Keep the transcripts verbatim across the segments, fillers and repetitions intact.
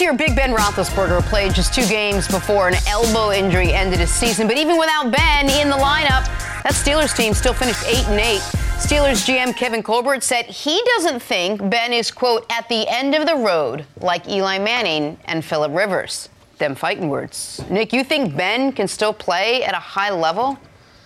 year, Big Ben Roethlisberger played just two games before an elbow injury ended his season. But even without Ben in the lineup, that Steelers team still finished eight and eight. Steelers G M Kevin Colbert said he doesn't think Ben is, quote, at the end of the road like Eli Manning and Phillip Rivers. Them fighting words. Nick, you think Ben can still play at a high level?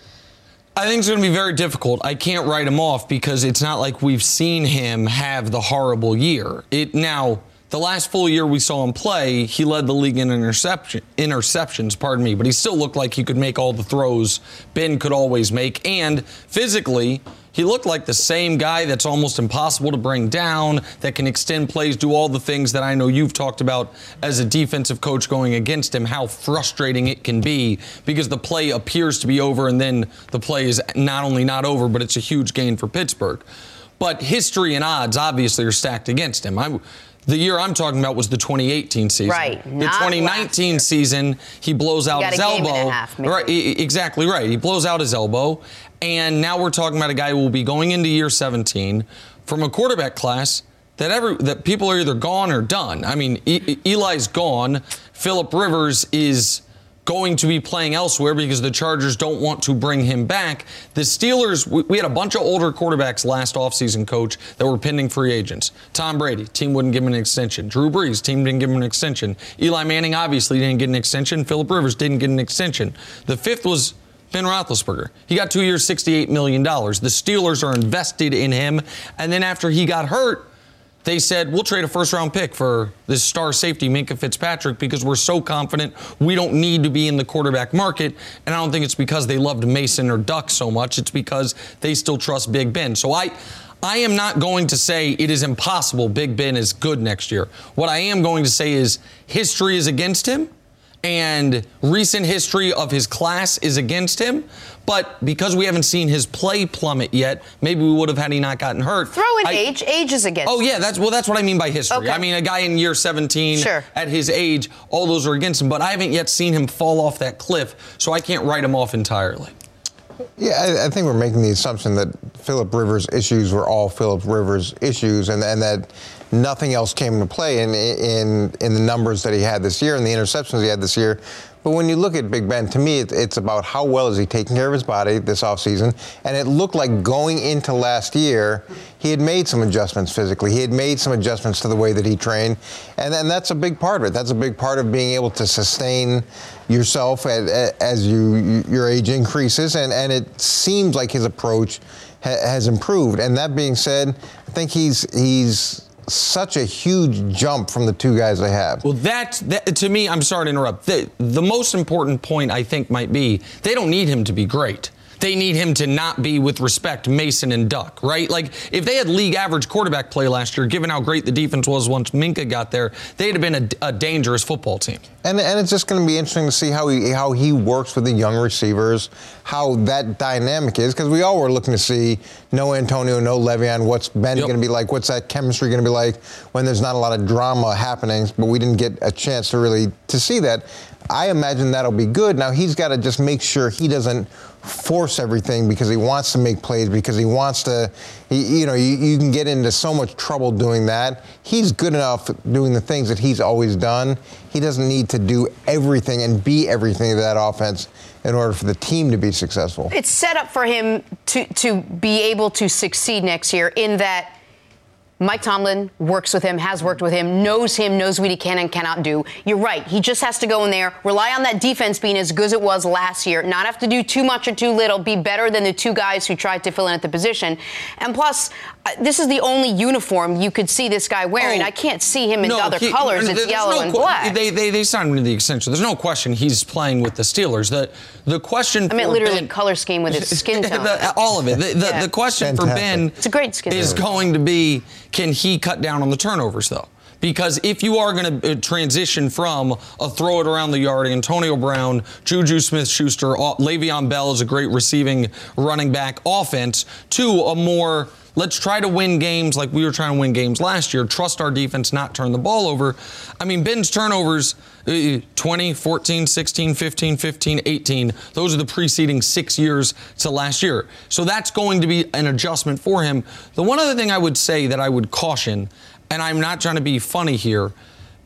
I think it's going to be very difficult. I can't write him off because it's not like we've seen him have the horrible year. It now, the last full year we saw him play, he led the league in interception, interceptions, pardon me, but he still looked like he could make all the throws Ben could always make. And physically, he looked like the same guy that's almost impossible to bring down, that can extend plays, do all the things that I know you've talked about as a defensive coach going against him, how frustrating it can be because the play appears to be over and then the play is not only not over, but it's a huge gain for Pittsburgh. But history and odds obviously are stacked against him. I, the year I'm talking about was the twenty eighteen season. Right. The twenty nineteen season, he blows out his elbow. And a half, right, exactly right. He blows out his elbow. And now we're talking about a guy who will be going into year seventeen from a quarterback class that every that people are either gone or done. I mean, e- Eli's gone. Phillip Rivers is going to be playing elsewhere because the Chargers don't want to bring him back. The Steelers, we, we had a bunch of older quarterbacks last offseason, coach, that were pending free agents. Tom Brady, team wouldn't give him an extension. Drew Brees, team didn't give him an extension. Eli Manning obviously didn't get an extension. Phillip Rivers didn't get an extension. The fifth was Ben Roethlisberger. He got two years, sixty-eight million dollars. The Steelers are invested in him. And then after he got hurt, they said, we'll trade a first-round pick for this star safety, Minkah Fitzpatrick, because we're so confident we don't need to be in the quarterback market. And I don't think it's because they loved Mason or Duck so much. It's because they still trust Big Ben. So I, I am not going to say it is impossible Big Ben is good next year. What I am going to say is history is against him. And recent history of his class is against him. But because we haven't seen his play plummet yet, maybe we would have had he not gotten hurt. Throw in I, age. Age is against Oh, yeah. That's well, that's what I mean by history. Okay. I mean, a guy in year seventeen sure. at his age, all those are against him. But I haven't yet seen him fall off that cliff, so I can't write him off entirely. Yeah, I, I think we're making the assumption that Phillip Rivers' issues were all Phillip Rivers' issues, and, and that nothing else came into play in, in in the numbers that he had this year and the interceptions he had this year. But when you look at Big Ben, to me, it, it's about how well is he taking care of his body this offseason. And it looked like going into last year, he had made some adjustments physically. He had made some adjustments to the way that he trained. And, and that's a big part of it. That's a big part of being able to sustain yourself at, at, as you your age increases. And, and it seems like his approach ha- has improved. And that being said, I think he's he's... such a huge jump from the two guys they have. Well, that, that to me, I'm sorry to interrupt. The, the most important point, I think, might be they don't need him to be great. They need him to not be, with respect, Mason and Duck, right? Like, if they had league average quarterback play last year, given how great the defense was once Minkah got there, they'd have been a, a dangerous football team. And and it's just going to be interesting to see how he how he works with the young receivers, how that dynamic is, because we all were looking to see no Antonio, no Le'Veon, what's Ben yep. going to be like, what's that chemistry going to be like when there's not a lot of drama happening, but we didn't get a chance to really to see that. I imagine that'll be good. Now he's got to just make sure he doesn't force everything because he wants to make plays, because he wants to, he, you know, you, you can get into so much trouble doing that. He's good enough doing the things that he's always done. He doesn't need to do everything and be everything to that offense in order for the team to be successful. It's set up for him to, to be able to succeed next year in that Mike Tomlin works with him, has worked with him, knows him, knows what he can and cannot do. You're right. He just has to go in there, rely on that defense being as good as it was last year, not have to do too much or too little, be better than the two guys who tried to fill in at the position. And plus, uh, this is the only uniform you could see this guy wearing. Oh, I can't see him in no, other he, colors. It's yellow no and qu- black. They, they, they signed him to the extension. There's no question he's playing with the Steelers. The, the question I meant for literally Ben, color scheme with his skin tone. the, all of it. The, the, yeah. the question Fantastic. for Ben it's a great skin is tone. going to be, can he cut down on the turnovers, though? Because if you are going to transition from a throw it around the yard, Antonio Brown, Juju Smith-Schuster, Le'Veon Bell is a great receiving running back offense, to a more let's try to win games like we were trying to win games last year, trust our defense, not turn the ball over. I mean, Ben's turnovers, twenty, fourteen, sixteen, fifteen, fifteen, eighteen, those are the preceding six years to last year. So that's going to be an adjustment for him. The one other thing I would say that I would caution, and I'm not trying to be funny here,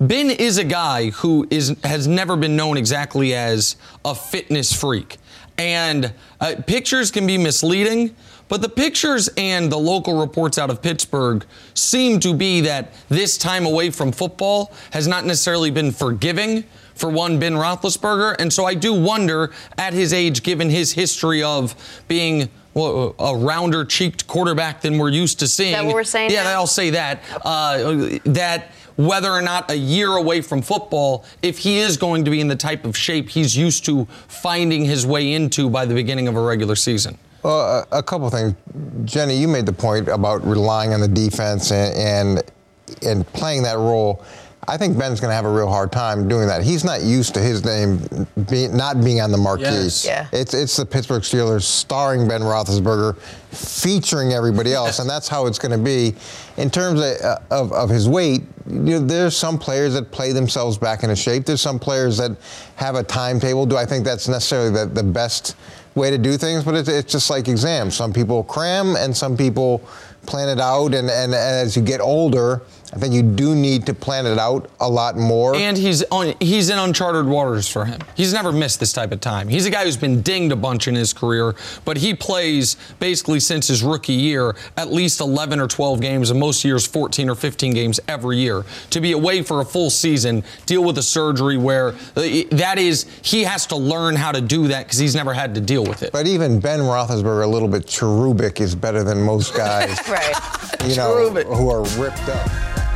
Ben is a guy who is has never been known exactly as a fitness freak. And uh, pictures can be misleading, but the pictures and the local reports out of Pittsburgh seem to be that this time away from football has not necessarily been forgiving for one Ben Roethlisberger. And so I do wonder, at his age, given his history of being well, a rounder-cheeked quarterback than we're used to seeing. Is that what we're saying Yeah, now? I'll say that. Uh, that whether or not a year away from football, if he is going to be in the type of shape he's used to finding his way into by the beginning of a regular season. Well, a, a couple things. Jenny, you made the point about relying on the defense and and, and playing that role. I think Ben's going to have a real hard time doing that. He's not used to his name being, not being on the marquee. Yes. Yeah. It's it's the Pittsburgh Steelers starring Ben Roethlisberger, featuring everybody else, and that's how it's going to be. In terms of, of, of his weight, you know, there's some players that play themselves back into shape. There's some players that have a timetable. Do I think that's necessarily the, the best way to do things? But it's, it's just like exams. Some people cram and some people plan it out, and, and as you get older, I think you do need to plan it out a lot more. And he's on, he's in uncharted waters for him. He's never missed this type of time. He's a guy who's been dinged a bunch in his career, but he plays basically since his rookie year at least eleven or twelve games, and most years fourteen or fifteen games every year. To be away for a full season, deal with a surgery where that is, he has to learn how to do that because he's never had to deal with it. But even Ben Roethlisberger, a little bit cherubic, is better than most guys. Right. You know, Cherubic. who are ripped up.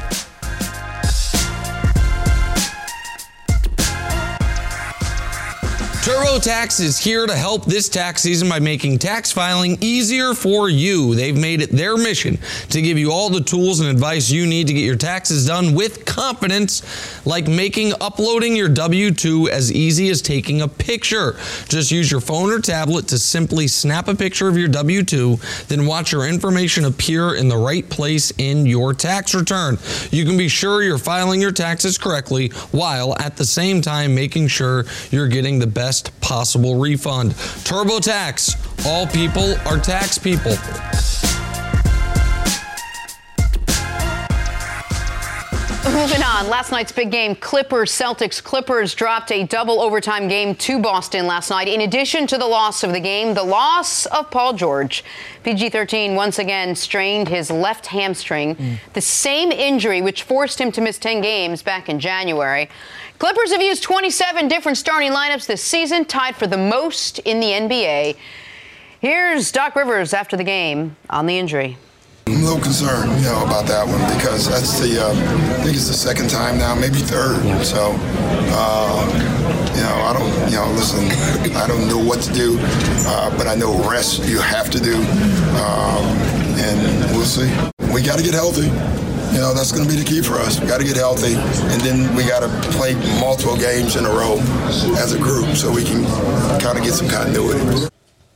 TurboTax is here to help this tax season by making tax filing easier for you. They've made it their mission to give you all the tools and advice you need to get your taxes done with confidence, like making uploading your W two as easy as taking a picture. Just use your phone or tablet to simply snap a picture of your W two, then watch your information appear in the right place in your tax return. You can be sure you're filing your taxes correctly while at the same time making sure you're getting the best possible refund. TurboTax. All people are tax people. Moving on, last night's big game, Clippers, Celtics. Clippers dropped a double overtime game to Boston last night. In addition to the loss of the game, the loss of Paul George. P G thirteen once again strained his left hamstring, mm. the same injury which forced him to miss ten games back in January. Clippers have used twenty-seven different starting lineups this season, tied for the most in the N B A. Here's Doc Rivers after the game on the injury. I'm a little concerned, you know, about that one because that's the, uh, I think it's the second time now, maybe third. So, uh, you know, I don't, you know, listen, I don't know what to do, uh, but I know rest you have to do, um, and we'll see. We got to get healthy. You know, that's going to be the key for us. We got to get healthy, and then we got to play multiple games in a row as a group so we can kind of get some continuity.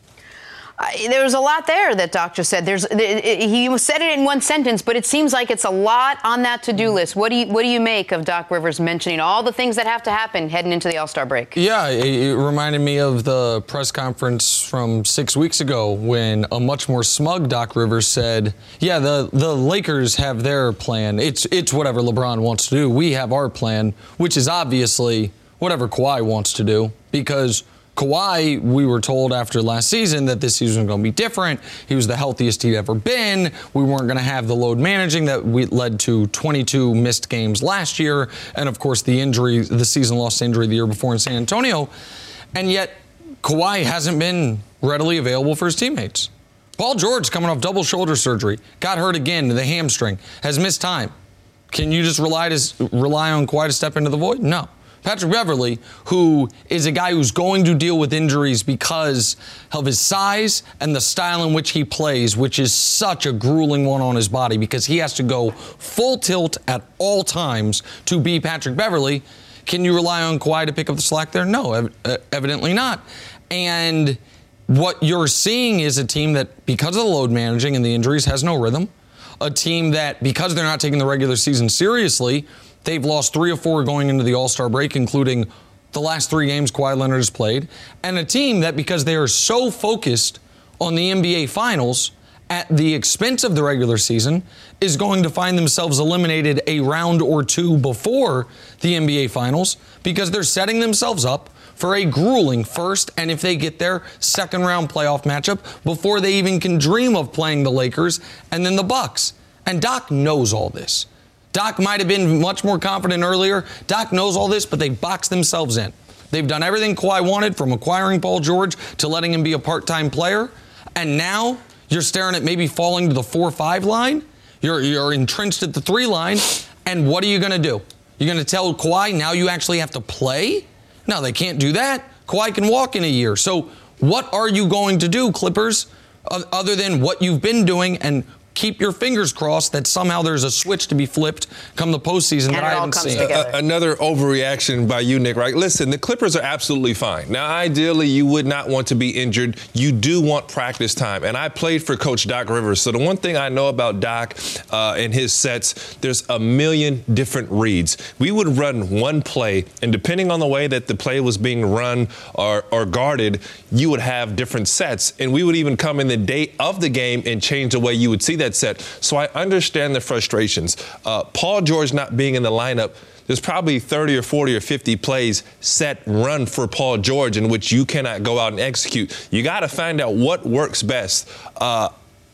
Uh, there was a lot there that Doc just said. There's, he said it in one sentence, but it seems like it's a lot on that to-do list. What do you what do you make of Doc Rivers mentioning all the things that have to happen heading into the All-Star break? Yeah, it, it reminded me of the press conference from six weeks ago when a much more smug Doc Rivers said, yeah, the, the Lakers have their plan. It's, it's whatever LeBron wants to do. We have our plan, which is obviously whatever Kawhi wants to do, because Kawhi, we were told after last season that this season was going to be different. He was the healthiest he'd ever been. We weren't going to have the load managing that we led to twenty-two missed games last year. And, of course, the injury, the season lost injury the year before in San Antonio. And yet Kawhi hasn't been readily available for his teammates. Paul George, coming off double shoulder surgery, got hurt again to the hamstring, has missed time. Can you just rely, to, rely on Kawhi to step into the void? No. Patrick Beverley, who is a guy who's going to deal with injuries because of his size and the style in which he plays, which is such a grueling one on his body because he has to go full tilt at all times to be Patrick Beverley. Can you rely on Kawhi to pick up the slack there? No, ev- evidently not. And what you're seeing is a team that, because of the load managing and the injuries, has no rhythm. A team that, because they're not taking the regular season seriously, they've lost three or four going into the All-Star break, including the last three games Kawhi Leonard has played. And a team that, because they are so focused on the N B A Finals at the expense of the regular season is going to find themselves eliminated a round or two before the N B A Finals because they're setting themselves up for a grueling first, and if they get their second round playoff matchup before they even can dream of playing the Lakers and then the Bucks. And Doc knows all this. Doc might have been much more confident earlier. Doc knows all this, but they boxed themselves in. They've done everything Kawhi wanted, from acquiring Paul George to letting him be a part-time player. And now you're staring at maybe falling to the four five line. You're, you're entrenched at the three line. And what are you going to do? You're going to tell Kawhi now you actually have to play? No, they can't do that. Kawhi can walk in a year. So what are you going to do, Clippers, other than what you've been doing, and keep your fingers crossed that somehow there's a switch to be flipped come the postseason and that I haven't seen. A- another overreaction by you, Nick, right? Listen, the Clippers are absolutely fine. Now, ideally, you would not want to be injured. You do want practice time. And I played for Coach Doc Rivers. So the one thing I know about Doc uh, and his sets, there's a million different reads. We would run one play, and depending on the way that the play was being run or, or guarded, you would have different sets. And we would even come in the day of the game and change the way you would see that set. So I understand the frustrations. Uh, Paul George not being in the lineup, there's probably thirty or forty or fifty plays set run for Paul George in which you cannot go out and execute. You got to find out what works best. Uh,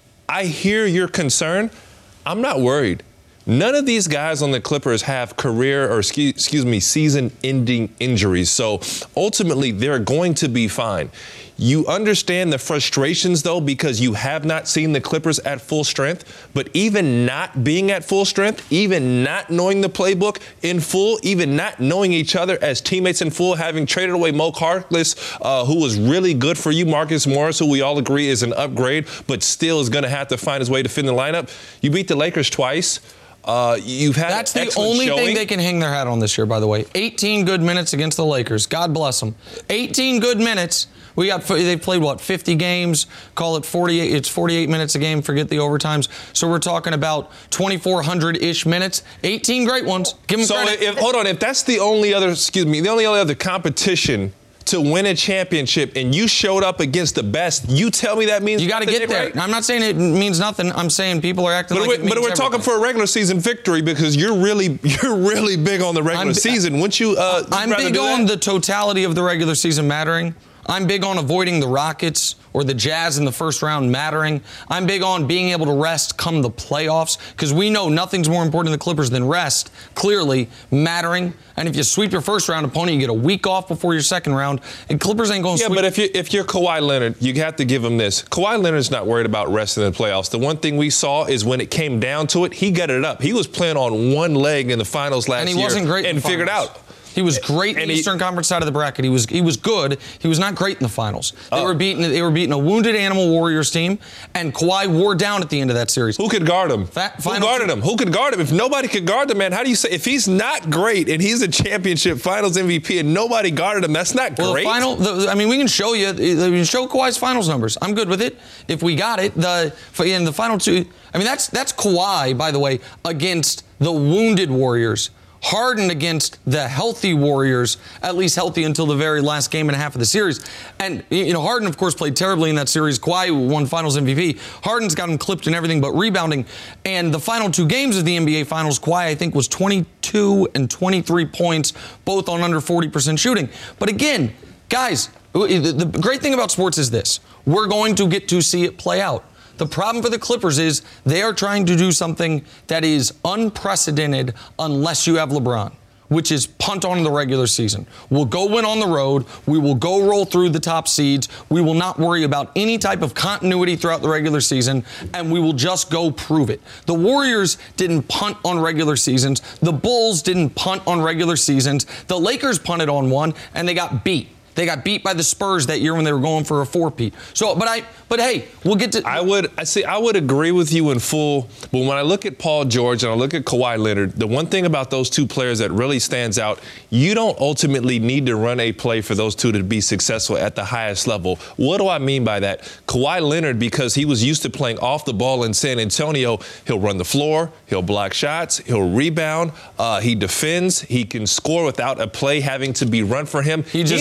I hear your concern. I'm not worried. None of these guys on the Clippers have career or excuse, excuse me, season-ending injuries. So ultimately, they're going to be fine. You understand the frustrations, though, because you have not seen the Clippers at full strength. But even not being at full strength, even not knowing the playbook in full, even not knowing each other as teammates in full, having traded away Mo Harkless, uh, who was really good for you, Marcus Morris, who we all agree is an upgrade, but still is going to have to find his way to fit in the lineup. You beat the Lakers twice. Uh, you've had That's the only showing. thing they can hang their hat on this year, by the way. eighteen good minutes against the Lakers. God bless them. eighteen good minutes. We got they played what fifty games. Call it forty-eight. It's forty-eight minutes a game. Forget the overtimes. So we're talking about twenty-four hundred ish minutes. eighteen great ones. Give them so credit. If, hold on. If that's the only other, excuse me, the only other competition to win a championship, and you showed up against the best, you tell me that means you got to get there. Right? I'm not saying it means nothing. I'm saying people are acting but like we're, it means But we're everything. talking for a regular season victory because you're really you're really big on the regular I'm, season. Wouldn't you? Uh, I'm big on the totality of the regular season mattering. I'm big on avoiding the Rockets or the Jazz in the first round mattering. I'm big on being able to rest come the playoffs because we know nothing's more important to the Clippers than rest, clearly mattering. And if you sweep your first round opponent, you get a week off before your second round, and Clippers ain't going to yeah, sweep. Yeah, but if, you, if you're Kawhi Leonard, you have to give him this. Kawhi Leonard's not worried about resting in the playoffs. The one thing we saw is when it came down to it, he gutted it up. He was playing on one leg in the finals last year. And he wasn't great and in the figured finals. out. He was great in and the he, Eastern Conference side of the bracket. He was he was good. He was not great in the finals. They uh, were beating they were beating a wounded Animal Warriors team, and Kawhi wore down at the end of that series. Who could guard him? That, Who guarded him? Who could guard him? If nobody could guard the man, how do you say if he's not great and he's a championship Finals M V P and nobody guarded him? That's not well, great. The final, the, I mean, we can show you. We can show Kawhi's finals numbers. I'm good with it if we got it. The in the final two. I mean, that's that's Kawhi, by the way, against the wounded Warriors. Harden against the healthy Warriors, at least healthy until the very last game and a half of the series. And, you know, Harden, of course, played terribly in that series. Kawhi won Finals M V P. Harden's got him clipped in everything but rebounding. And the final two games of the N B A Finals, Kawhi, I think, was twenty-two and twenty-three points, both on under forty percent shooting. But again, guys, the great thing about sports is this. We're going to get to see it play out. The problem for the Clippers is they are trying to do something that is unprecedented unless you have LeBron, which is punt on the regular season. We'll go win on the road. We will go roll through the top seeds. We will not worry about any type of continuity throughout the regular season, and we will just go prove it. The Warriors didn't punt on regular seasons. The Bulls didn't punt on regular seasons. The Lakers punted on one, and they got beat. They got beat by the Spurs that year when they were going for a four-peat. So, but I, but hey, we'll get to. I would, I see, I would agree with you in full. But when I look at Paul George and I look at Kawhi Leonard, the one thing about those two players that really stands out, you don't ultimately need to run a play for those two to be successful at the highest level. What do I mean by that? Kawhi Leonard, because he was used to playing off the ball in San Antonio, he'll run the floor, he'll block shots, he'll rebound, uh, he defends, he can score without a play having to be run for him. He just, and Paul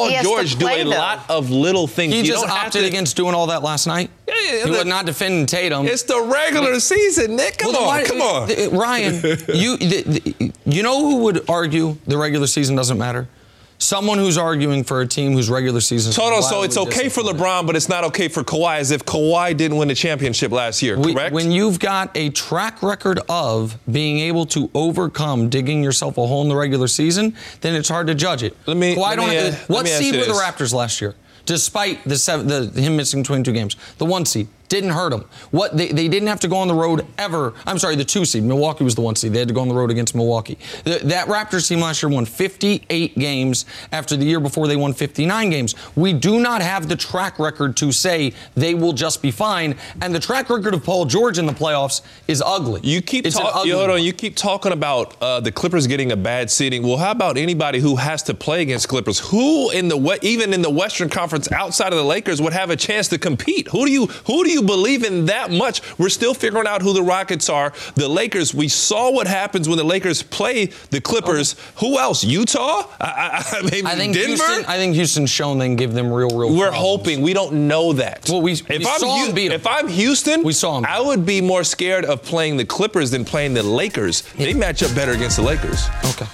Paul He has to George play, do a though. lot of little things. He You just don't have opted to- against doing all that last night. Yeah, yeah, he the- was not defending Tatum. It's the regular season, Nick. Come Well, on, why- come on. uh, Ryan, you the, the, you know who would argue the regular season doesn't matter? Someone who's arguing for a team whose regular season. Toto, so it's okay for LeBron, but it's not okay for Kawhi, as if Kawhi didn't win the championship last year, We- correct? When you've got a track record of being able to overcome digging yourself a hole in the regular season, then it's hard to judge it. Let me- Kawhi let don't me, have- uh, let what me ask seed you were the this. Raptors last year? Despite the, seven, the him missing twenty-two games, the one seed didn't hurt them. What they, they didn't have to go on the road ever. I'm sorry, the two seed. Milwaukee was the one seed. They had to go on the road against Milwaukee. The, that Raptors team last year won fifty-eight games after the year before they won fifty-nine games. We do not have the track record to say they will just be fine. And the track record of Paul George in the playoffs is ugly. You keep It's an talking. ugly Hold one. on. You keep talking about uh, the Clippers getting a bad seeding. Well, how about anybody who has to play against Clippers? Who in the we- even in the Western Conference outside of the Lakers would have a chance to compete? Who do you who do you believe in that much? We're still figuring out who the Rockets are. The Lakers. We saw what happens when the Lakers play the Clippers. Who else? Utah? I, I, maybe I think Denver. Houston. I think Houston's shown they can give them real, real. We're problems. hoping. We don't know that. Well, we- if we I'm saw 'em beat 'em. if I'm Houston, We saw 'em. I would be more scared of playing the Clippers than playing the Lakers. They match up better against the Lakers. Okay.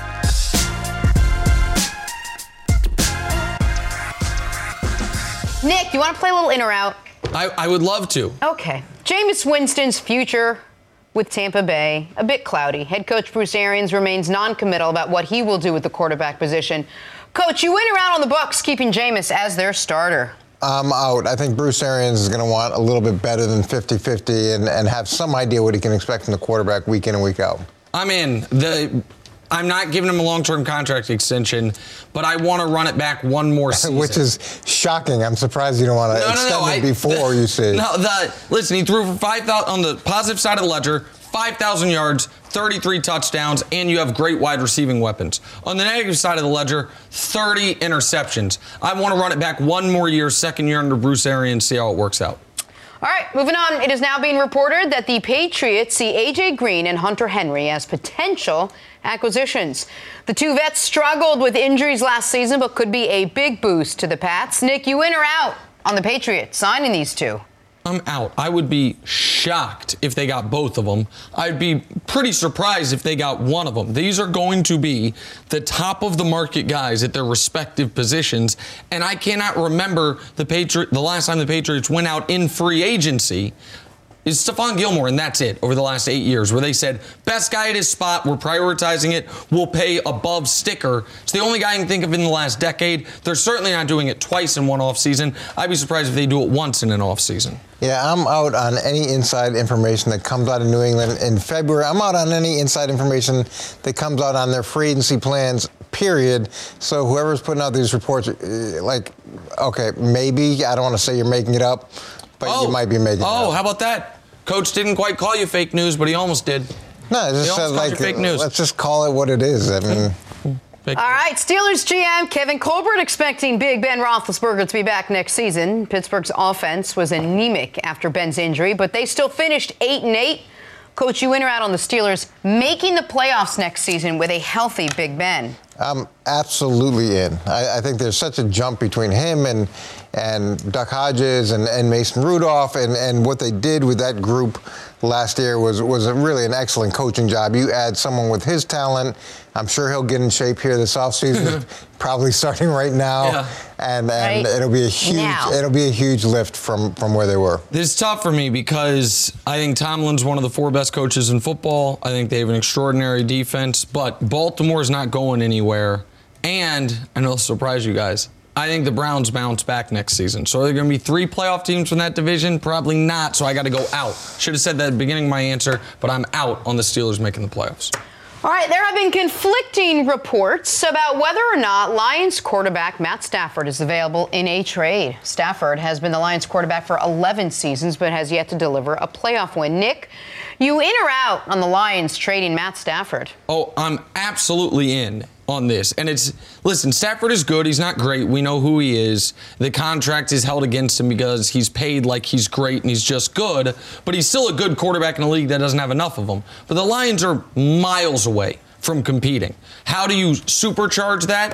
Nick, you want to play a little in or out? I, I would love to. Okay. Jameis Winston's future with Tampa Bay, a bit cloudy. Head coach Bruce Arians remains non-committal about what he will do with the quarterback position. Coach, you in or out on the Bucs keeping Jameis as their starter? I'm out. I think Bruce Arians is going to want a little bit better than fifty-fifty and, and have some idea what he can expect from the quarterback week in and week out. I'm in. The I'm not giving him a long-term contract extension, but I want to run it back one more season. Which is shocking. I'm surprised you don't want to no, no, extend no, it I- before the, you see. No, the listen. He threw for five thousand on the positive side of the ledger, five thousand yards, thirty-three touchdowns, and you have great wide receiving weapons. On the negative side of the ledger, thirty interceptions. I want to run it back one more year, second year under Bruce Arians, see how it works out. All right, moving on. It is now being reported that the Patriots see A J Green and Hunter Henry as potential acquisitions. The two vets struggled with injuries last season, but could be a big boost to the Pats. Nick, you in or out on the Patriots signing these two? I'm out. I would be shocked if they got both of them. I'd be pretty surprised if they got one of them. These are going to be the top of the market guys at their respective positions, and I cannot remember the Patri- the last time the Patriots went out in free agency is Stephon Gilmore, and that's it, over the last eight years, where they said, best guy at his spot, we're prioritizing it, we'll pay above sticker. It's the only guy I can think of in the last decade. They're certainly not doing it twice in one offseason. I'd be surprised if they do it once in an offseason. Yeah, I'm out on any inside information that comes out of New England in February. I'm out on any inside information that comes out on their free agency plans, period. So whoever's putting out these reports, uh, like, okay, maybe, I don't want to say you're making it up, but you might be making it Oh, up. how about that? Coach didn't quite call you fake news, but he almost did. No, it's They just almost said, called like, you fake news. let's just call it what it is. I mean, Fake All news. right, Steelers G M Kevin Colbert expecting Big Ben Roethlisberger to be back next season. Pittsburgh's offense was anemic after Ben's injury, but they still finished eight and eight. Coach, you in or out on the Steelers making the playoffs next season with a healthy Big Ben? I'm absolutely in. I, I think there's such a jump between him and and Duck Hodges and, and Mason Rudolph, and, and what they did with that group last year was was a really an excellent coaching job. You add someone with his talent, I'm sure he'll get in shape here this offseason, probably starting right now, Yeah. and, and Right it'll be a huge now. it'll be a huge lift from from where they were. This is tough for me because I think Tomlin's one of the four best coaches in football. I think they have an extraordinary defense, but Baltimore's not going anywhere. And I know it'll surprise you guys, I think the Browns bounce back next season. So are there going to be three playoff teams from that division? Probably not, so I got to go out. Should have said that at the beginning of my answer, but I'm out on the Steelers making the playoffs. All right, there have been conflicting reports about whether or not Lions quarterback Matt Stafford is available in a trade. Stafford has been the Lions quarterback for eleven seasons, but has yet to deliver a playoff win. Nick, you in or out on the Lions trading Matt Stafford? Oh, I'm absolutely in on this. And it's, listen, Stafford is good. He's not great. We know who he is. The contract is held against him because he's paid like he's great and he's just good. But he's still a good quarterback in a league that doesn't have enough of them. But the Lions are miles away from competing. How do you supercharge that?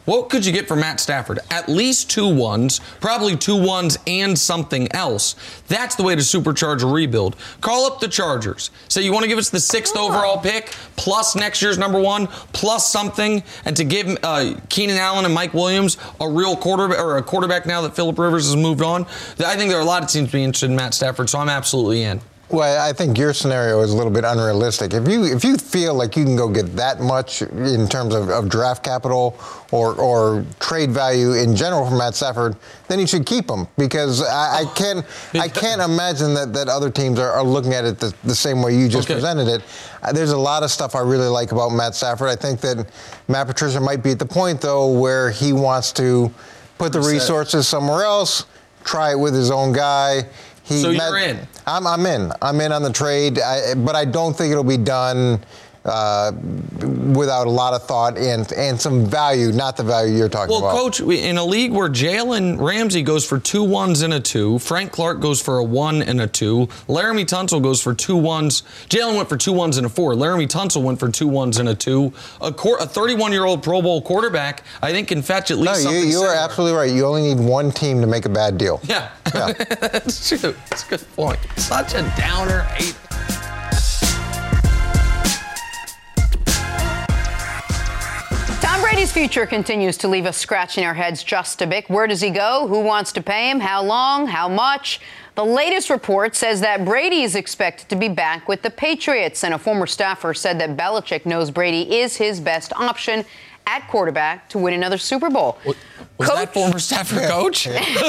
What could you get for Matt Stafford? At least two ones, probably two ones and something else. That's the way to supercharge a rebuild. Call up the Chargers. Say you want to give us the sixth oh. overall pick, plus next year's number one, plus something, and to give uh, Keenan Allen and Mike Williams a real quarterback, or a quarterback now that Phillip Rivers has moved on. I think there are a lot of teams being interested in Matt Stafford, so I'm absolutely in. Well, I think your scenario is a little bit unrealistic. If you if you feel like you can go get that much in terms of, of draft capital or or trade value in general from Matt Stafford, then you should keep him, because I, I can't I can't imagine that, that other teams are, are looking at it the, the same way you just okay. presented it. Uh, there's a lot of stuff I really like about Matt Stafford. I think that Matt Patricia might be at the point, though, where he wants to put the resources somewhere else, try it with his own guy. He so met, you're in. I'm, I'm in. I'm in on the trade, I, but I don't think it'll be done uh, without a lot of thought and and some value, not the value you're talking well, about. Well, Coach, in a league where Jalen Ramsey goes for two ones and a two, Frank Clark goes for a one and a two, Laramie Tunsil goes for two ones. Jalen went for two ones and a four. Laramie Tunsil went for two ones and a two. A thirty-one-year-old Pro Bowl quarterback, I think, can fetch at least no, something you, you similar. are absolutely right. You only need one team to make a bad deal. Yeah, yeah. That's true. That's a good point. Such a downer. Hate. Tom Brady's future continues to leave us scratching our heads just a bit. Where does he go? Who wants to pay him? How long? How much? The latest report says that Brady is expected to be back with the Patriots, and a former staffer said that Belichick knows Brady is his best option at quarterback to win another Super Bowl. What, was coach? That former staffer coach?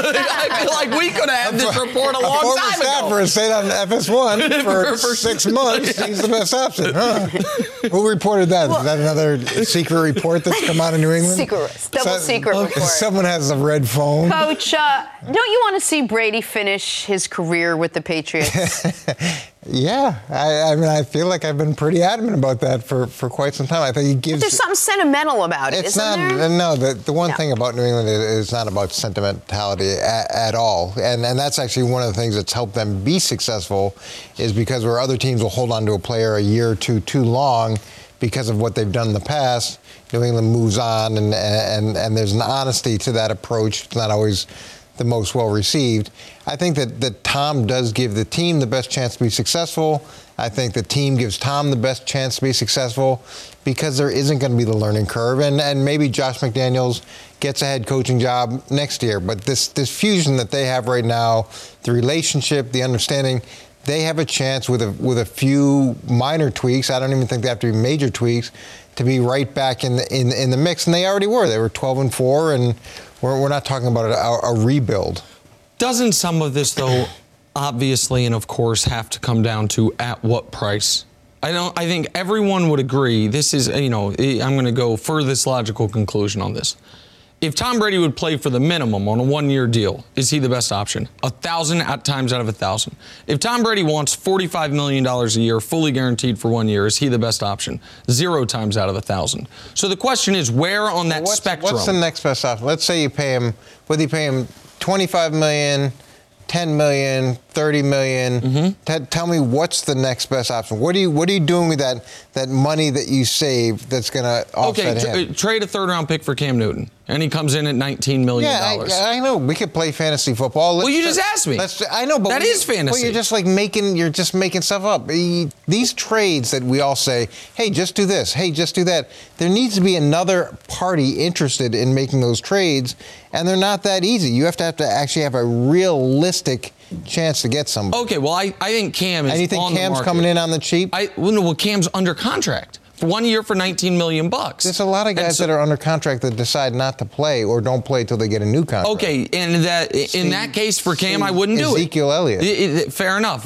I feel like we could have had this report a long a former time ago. staffer stayed on F S one for, for six months. Yeah. He's the best option. Huh? Who reported that? Well, is that another secret report that's come out of New England? Secret, double so, secret okay. report. Someone has a red phone. Coach, uh, don't you want to see Brady finish his career with the Patriots? Yeah, I, I mean, I feel like I've been pretty adamant about that for, for quite some time. I think he gives. But there's something sentimental about it, it's isn't not, there? No, the, the one no. thing about New England is it's not about sentimentality at, at all, and and that's actually one of the things that's helped them be successful, is because where other teams will hold on to a player a year or two too long because of what they've done in the past, New England moves on, and and and there's an honesty to that approach. It's not always the most well received. I think that, that Tom does give the team the best chance to be successful. I think the team gives Tom the best chance to be successful because there isn't going to be the learning curve. And, and maybe Josh McDaniels gets a head coaching job next year. But this, this fusion that they have right now, the relationship, the understanding, they have a chance with a, with a few minor tweaks. I don't even think they have to be major tweaks to be right back in the, in, in the mix. And they already were. They were twelve and four, and We're, we're not talking about a, a rebuild. Doesn't some of this, though, obviously and of course, have to come down to at what price? I don't. I think everyone would agree. This is, you know, I'm going to go furthest logical conclusion on this. If Tom Brady would play for the minimum on a one-year deal, is he the best option? A thousand times out of a thousand. If Tom Brady wants forty-five million dollars a year, fully guaranteed for one year, is he the best option? Zero times out of a thousand. So the question is, where on that what's, spectrum? What's the next best option? Let's say you pay him, whether you pay him twenty-five million dollars, ten million dollars, thirty million dollars. Mm-hmm. T- tell me what's the next best option. What are you What are you doing with that that money that you save that's going to offset okay, him? T- trade a third round pick for Cam Newton, and he comes in at nineteen million dollars. Yeah, I, I know. We could play fantasy football. Let's well, you just, just asked me. Let's, I know, but that we, is fantasy. Well, you're just like making. You're just making stuff up. These trades that we all say, "Hey, just do this. Hey, just do that." There needs to be another party interested in making those trades, and they're not that easy. You have to have to actually have a realistic chance to get somebody. Okay, well, I, I think Cam is. And you think on Cam's the coming in on the cheap? I well, no, well, Cam's under contract. One year for nineteen million bucks. There's a lot of guys so, that are under contract that decide not to play or don't play till they get a new contract. Okay, and that in see, that case for Cam, see, I wouldn't do Ezekiel it. Elliott. It, it, fair enough.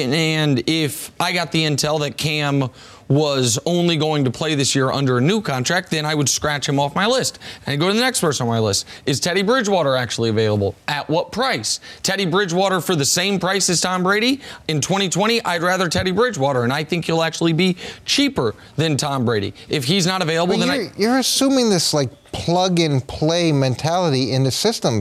And if I got the intel that Cam was only going to play this year under a new contract, then I would scratch him off my list and go to the next person on my list. Is Teddy Bridgewater actually available? At what price? Teddy Bridgewater for the same price as Tom Brady? In twenty twenty, I'd rather Teddy Bridgewater, and I think he'll actually be cheaper than Tom Brady. If he's not available, but then you're, I... You're assuming this, like, plug-and-play mentality into systems.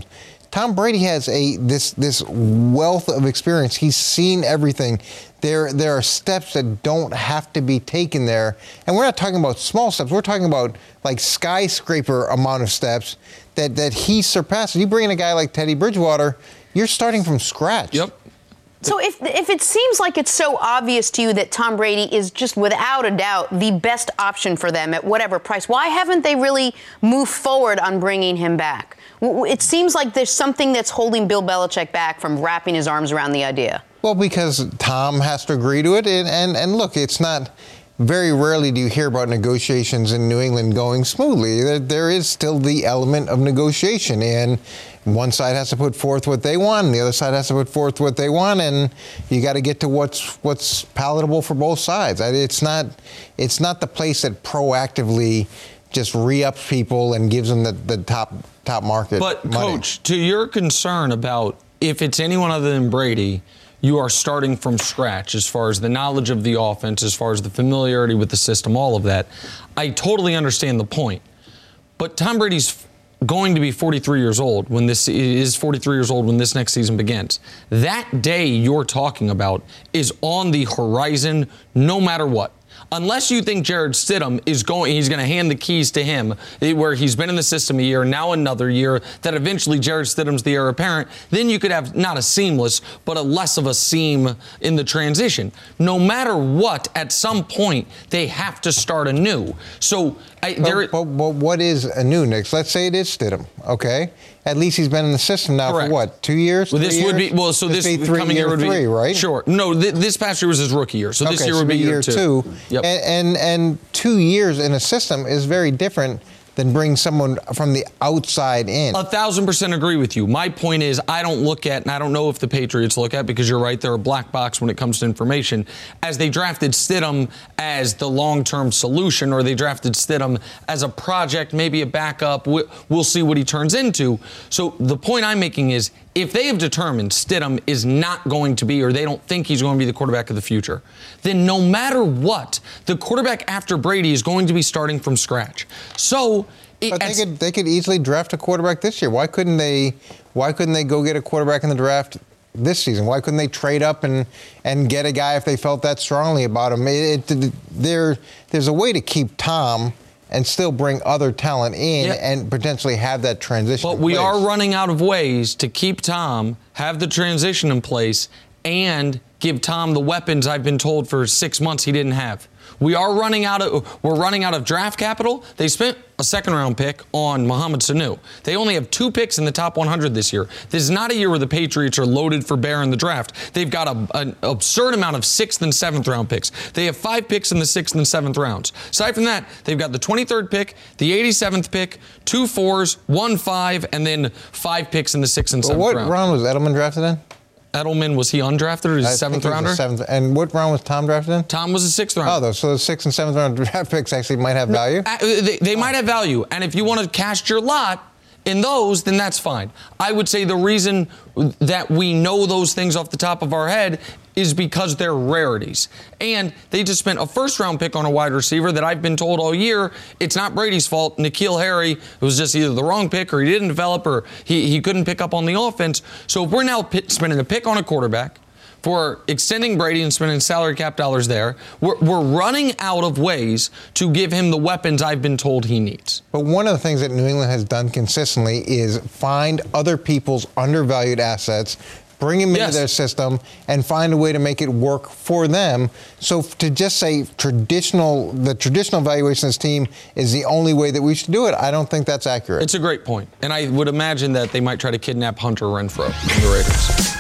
Tom Brady has a this this wealth of experience. He's seen everything. There there are steps that don't have to be taken there. And we're not talking about small steps. We're talking about like skyscraper amount of steps that, that he surpasses. You bring in a guy like Teddy Bridgewater, you're starting from scratch. Yep. So if if it seems like it's so obvious to you that Tom Brady is just without a doubt the best option for them at whatever price, why haven't they really moved forward on bringing him back? It seems like there's something that's holding Bill Belichick back from wrapping his arms around the idea. Well, because Tom has to agree to it. And, and, and look, it's not very rarely do you hear about negotiations in New England going smoothly. There, there is still the element of negotiation. And one side has to put forth what they want, and the other side has to put forth what they want, and you got to get to what's what's palatable for both sides. It's not it's not the place that proactively just re-ups people and gives them the, the top top market But, money. Coach, to your concern about if it's anyone other than Brady, you are starting from scratch as far as the knowledge of the offense, as far as the familiarity with the system, all of that. I totally understand the point. But Tom Brady's going to be forty-three years old when this is forty-three years old when this next season begins. That day you're talking about is on the horizon no matter what. Unless you think Jarrett Stidham is going, he's going to hand the keys to him, where he's been in the system a year, now another year, that eventually Jarrett Stidham's the heir apparent, then you could have not a seamless, but a less of a seam in the transition. No matter what, at some point, they have to start anew. So, I, but, there, but, but what is anew, Nick? Let's say it is Stidham, okay? At least he's been in the system now correct. for what, two years? Well, this years? would be well. So this, this be three, coming year, year would be three, right? Sure. No, th- this past year was his rookie year, so this okay, year so would be year year two. two. Yep. And, and and two years in a system is very different than bring someone from the outside in. A thousand percent agree with you. My point is, I don't look at, and I don't know if the Patriots look at, because you're right, they're a black box when it comes to information, as they drafted Stidham as the long-term solution, or they drafted Stidham as a project, maybe a backup. We'll see what he turns into. So the point I'm making is, if they have determined Stidham is not going to be, or they don't think he's going to be the quarterback of the future, then no matter what, the quarterback after Brady is going to be starting from scratch. So, it, but they could they could easily draft a quarterback this year. Why couldn't they? Why couldn't they go get a quarterback in the draft this season? Why couldn't they trade up and and get a guy if they felt that strongly about him? It, it, there there's a way to keep Tom and still bring other talent in yep. and potentially have that transition. But in we place. are running out of ways to keep Tom, have the transition in place, and give Tom the weapons I've been told for six months he didn't have. We are running out of we're running out of draft capital. They spent a second round pick on Mohamed Sanu. They only have two picks in the top one hundred this year. This is not a year where the Patriots are loaded for bear in the draft. They've got a, an absurd amount of sixth and seventh round picks. They have five picks in the sixth and seventh rounds. Aside from that, they've got the twenty-third pick, the eighty-seventh pick, two fours, one five, and then five picks in the sixth and Well, seventh what round. What round was Edelman drafted in? Edelman, was he undrafted or is he I seventh think he was rounder? the seventh. And what round was Tom drafted in? Tom was a sixth rounder. Oh, though, so the sixth and seventh round draft picks actually might have value? Uh, They, they might have value. And if you want to cast your lot in those, then that's fine. I would say the reason that we know those things off the top of our head is because they're rarities. And they just spent a first-round pick on a wide receiver that I've been told all year, it's not Brady's fault. N'Keal Harry, it was just either the wrong pick or he didn't develop or he, he couldn't pick up on the offense. So if we're now p- spending a pick on a quarterback, for extending Brady and spending salary cap dollars there, we're, we're running out of ways to give him the weapons I've been told he needs. But one of the things that New England has done consistently is find other people's undervalued assets, bring them Yes. into their system, and find a way to make it work for them. So to just say traditional, the traditional valuation of this team is the only way that we should do it, I don't think that's accurate. It's a great point. And I would imagine that they might try to kidnap Hunter Renfrow from the Raiders.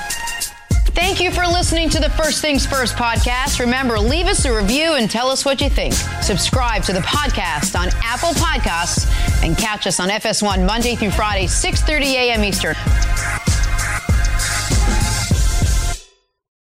Thank you for listening to the First Things First podcast. Remember, leave us a review and tell us what you think. Subscribe to the podcast on Apple Podcasts and catch us on F S one Monday through Friday, six thirty a.m. Eastern.